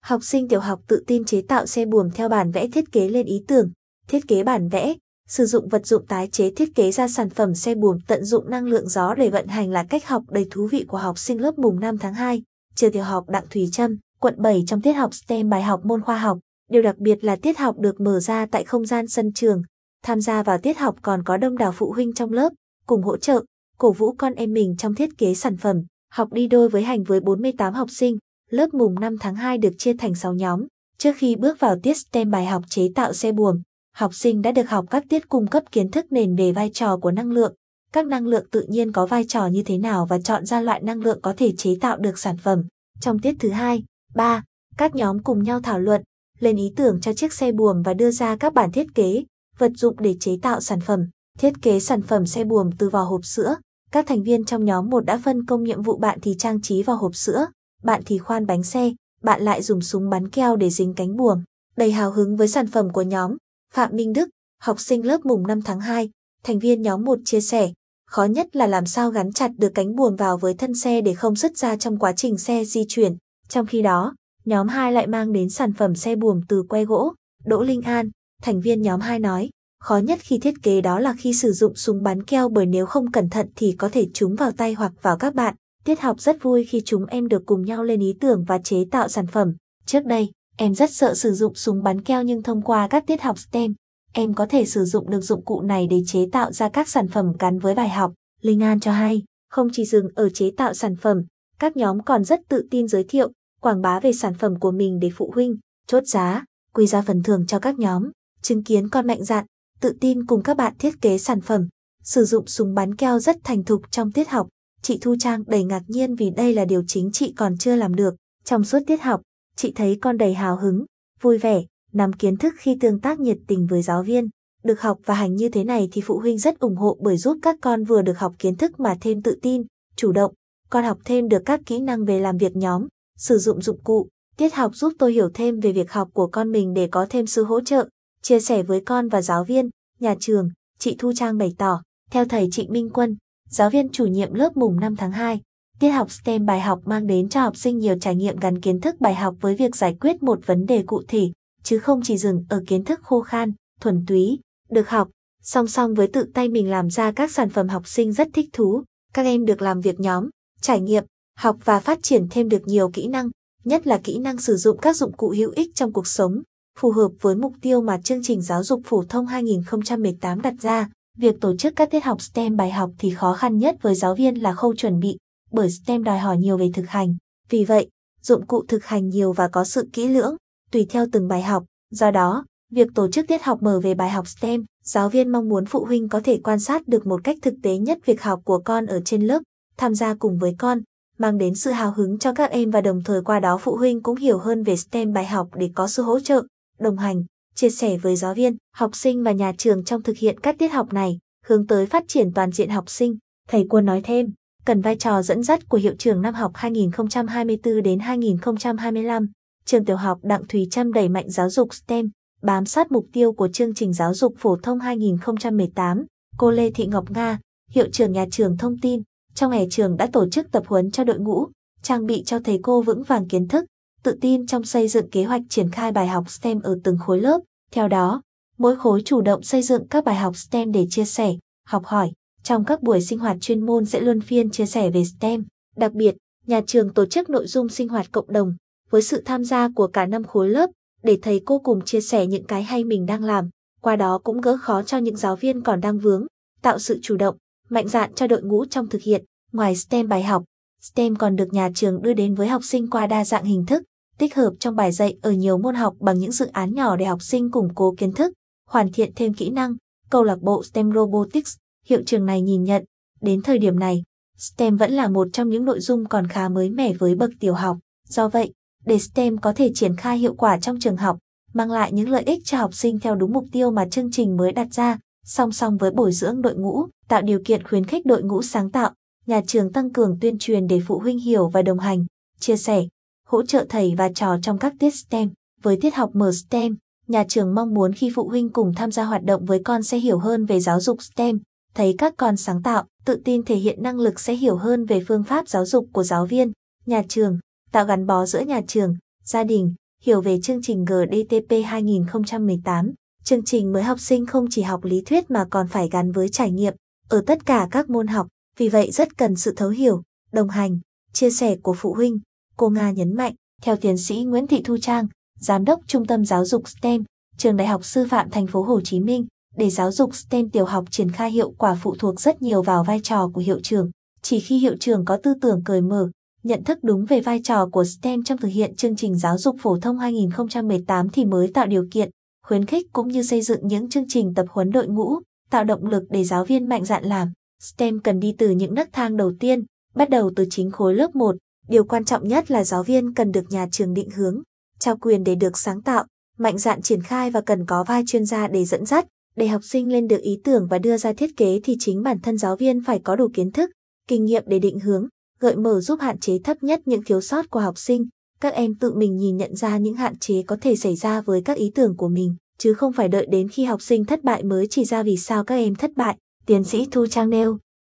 Học sinh tiểu học tự tin chế tạo xe buồm theo bản vẽ thiết kế lên ý tưởng, thiết kế bản vẽ, sử dụng vật dụng tái chế thiết kế ra sản phẩm xe buồm, tận dụng năng lượng gió để vận hành là cách học đầy thú vị của học sinh lớp mùng 5 tháng 2, trường tiểu học Đặng Thùy Trâm, quận 7 trong tiết học STEM bài học môn khoa học. Điều đặc biệt là tiết học được mở ra tại không gian sân trường. Tham gia vào tiết học còn có đông đảo phụ huynh trong lớp, cùng hỗ trợ, cổ vũ con em mình trong thiết kế sản phẩm. Học đi đôi với hành với 48 học sinh, lớp mùng 5 tháng 2 được chia thành 6 nhóm. Trước khi bước vào tiết STEM bài học chế tạo xe buồm, học sinh đã được học các tiết cung cấp kiến thức nền về vai trò của năng lượng, các năng lượng tự nhiên có vai trò như thế nào và chọn ra loại năng lượng có thể chế tạo được sản phẩm. Trong tiết thứ 2, 3, các nhóm cùng nhau thảo luận, lên ý tưởng cho chiếc xe buồm và đưa ra các bản thiết kế, vật dụng để chế tạo sản phẩm. Thiết kế sản phẩm xe buồm từ vỏ hộp sữa. Các thành viên trong nhóm 1 đã phân công nhiệm vụ, bạn thì trang trí vào hộp sữa, bạn thì khoan bánh xe, bạn lại dùng súng bắn keo để dính cánh buồm. Đầy hào hứng với sản phẩm của nhóm, Phạm Minh Đức, học sinh lớp mùng 5 tháng 2, thành viên nhóm 1 chia sẻ, khó nhất là làm sao gắn chặt được cánh buồm vào với thân xe để không sứt ra trong quá trình xe di chuyển. Trong khi đó, nhóm 2 lại mang đến sản phẩm xe buồm từ que gỗ. Đỗ Linh An, thành viên nhóm 2 nói, khó nhất khi thiết kế đó là khi sử dụng súng bắn keo, bởi nếu không cẩn thận thì có thể trúng vào tay hoặc vào các bạn. Tiết học rất vui khi chúng em được cùng nhau lên ý tưởng và chế tạo sản phẩm. Trước đây, em rất sợ sử dụng súng bắn keo, nhưng thông qua các tiết học STEM, em có thể sử dụng được dụng cụ này để chế tạo ra các sản phẩm gắn với bài học. Linh An cho hay, không chỉ dừng ở chế tạo sản phẩm, các nhóm còn rất tự tin giới thiệu, quảng bá về sản phẩm của mình để phụ huynh, chốt giá, quy ra phần thưởng cho các nhóm. Chứng kiến con mạnh dạn, tự tin cùng các bạn thiết kế sản phẩm, sử dụng súng bắn keo rất thành thục trong tiết học. Chị Thu Trang đầy ngạc nhiên vì đây là điều chính chị còn chưa làm được. Trong suốt tiết học, chị thấy con đầy hào hứng, vui vẻ, nắm kiến thức khi tương tác nhiệt tình với giáo viên. Được học và hành như thế này thì phụ huynh rất ủng hộ, bởi giúp các con vừa được học kiến thức mà thêm tự tin, chủ động. Con học thêm được các kỹ năng về làm việc nhóm, sử dụng dụng cụ. Tiết học giúp tôi hiểu thêm về việc học của con mình để có thêm sự hỗ trợ, chia sẻ với con và giáo viên, nhà trường. Chị Thu Trang bày tỏ, theo thầy Trịnh Minh Quân, giáo viên chủ nhiệm lớp mùng 5 tháng 2, tiết học STEM bài học mang đến cho học sinh nhiều trải nghiệm gắn kiến thức bài học với việc giải quyết một vấn đề cụ thể, chứ không chỉ dừng ở kiến thức khô khan, thuần túy. Được học, song song với tự tay mình làm ra các sản phẩm, học sinh rất thích thú. Các em được làm việc nhóm, trải nghiệm, học và phát triển thêm được nhiều kỹ năng, nhất là kỹ năng sử dụng các dụng cụ hữu ích trong cuộc sống, phù hợp với mục tiêu mà chương trình giáo dục phổ thông 2018 đặt ra. Việc tổ chức các tiết học STEM bài học thì khó khăn nhất với giáo viên là khâu chuẩn bị, bởi STEM đòi hỏi nhiều về thực hành. Vì vậy, dụng cụ thực hành nhiều và có sự kỹ lưỡng, tùy theo từng bài học. Do đó, việc tổ chức tiết học mở về bài học STEM, giáo viên mong muốn phụ huynh có thể quan sát được một cách thực tế nhất việc học của con ở trên lớp, tham gia cùng với con, mang đến sự hào hứng cho các em và đồng thời qua đó phụ huynh cũng hiểu hơn về STEM bài học để có sự hỗ trợ, đồng hành, chia sẻ với giáo viên, học sinh và nhà trường trong thực hiện các tiết học này, hướng tới phát triển toàn diện học sinh. Thầy Quân nói thêm, cần vai trò dẫn dắt của hiệu trưởng năm học 2024 đến 2025, trường tiểu học Đặng Thùy Trâm đẩy mạnh giáo dục STEM, bám sát mục tiêu của chương trình giáo dục phổ thông 2018. Cô Lê Thị Ngọc Nga, hiệu trưởng nhà trường thông tin, trong hè trường đã tổ chức tập huấn cho đội ngũ, trang bị cho thầy cô vững vàng kiến thức, tự tin trong xây dựng kế hoạch triển khai bài học STEM ở từng khối lớp. Theo đó, mỗi khối chủ động xây dựng các bài học STEM để chia sẻ, học hỏi. Trong các buổi sinh hoạt chuyên môn sẽ luân phiên chia sẻ về STEM. Đặc biệt, nhà trường tổ chức nội dung sinh hoạt cộng đồng với sự tham gia của cả 5 khối lớp để thầy cô cùng chia sẻ những cái hay mình đang làm. Qua đó cũng gỡ khó cho những giáo viên còn đang vướng, tạo sự chủ động, mạnh dạn cho đội ngũ trong thực hiện. Ngoài STEM bài học, STEM còn được nhà trường đưa đến với học sinh qua đa dạng hình thức, tích hợp trong bài dạy ở nhiều môn học bằng những dự án nhỏ để học sinh củng cố kiến thức, hoàn thiện thêm kỹ năng. Câu lạc bộ STEM Robotics, hiệu trường này nhìn nhận, đến thời điểm này, STEM vẫn là một trong những nội dung còn khá mới mẻ với bậc tiểu học. Do vậy, để STEM có thể triển khai hiệu quả trong trường học, mang lại những lợi ích cho học sinh theo đúng mục tiêu mà chương trình mới đặt ra, song song với bồi dưỡng đội ngũ, tạo điều kiện khuyến khích đội ngũ sáng tạo, nhà trường tăng cường tuyên truyền để phụ huynh hiểu và đồng hành, chia sẻ, hỗ trợ thầy và trò trong các tiết STEM. Với tiết học mở STEM, nhà trường mong muốn khi phụ huynh cùng tham gia hoạt động với con sẽ hiểu hơn về giáo dục STEM, thấy các con sáng tạo, tự tin thể hiện năng lực sẽ hiểu hơn về phương pháp giáo dục của giáo viên, nhà trường, tạo gắn bó giữa nhà trường, gia đình, hiểu về chương trình GDTP 2018. Chương trình mới học sinh không chỉ học lý thuyết mà còn phải gắn với trải nghiệm ở tất cả các môn học, vì vậy rất cần sự thấu hiểu, đồng hành, chia sẻ của phụ huynh. Cô Nga nhấn mạnh, theo tiến sĩ Nguyễn Thị Thu Trang, Giám đốc Trung tâm Giáo dục STEM, Trường Đại học Sư phạm Thành phố Hồ Chí Minh, để giáo dục STEM tiểu học triển khai hiệu quả phụ thuộc rất nhiều vào vai trò của hiệu trưởng. Chỉ khi hiệu trưởng có tư tưởng cởi mở, nhận thức đúng về vai trò của STEM trong thực hiện chương trình giáo dục phổ thông 2018 thì mới tạo điều kiện, khuyến khích cũng như xây dựng những chương trình tập huấn đội ngũ, tạo động lực để giáo viên mạnh dạn làm. STEM cần đi từ những nấc thang đầu tiên, bắt đầu từ chính khối lớp 1. Điều quan trọng nhất là giáo viên cần được nhà trường định hướng, trao quyền để được sáng tạo, mạnh dạn triển khai và cần có vai chuyên gia để dẫn dắt. Để học sinh lên được ý tưởng và đưa ra thiết kế thì chính bản thân giáo viên phải có đủ kiến thức, kinh nghiệm để định hướng, gợi mở giúp hạn chế thấp nhất những thiếu sót của học sinh. Các em tự mình nhìn nhận ra những hạn chế có thể xảy ra với các ý tưởng của mình, chứ không phải đợi đến khi học sinh thất bại mới chỉ ra vì sao các em thất bại, tiến sĩ Thu Trang nêu.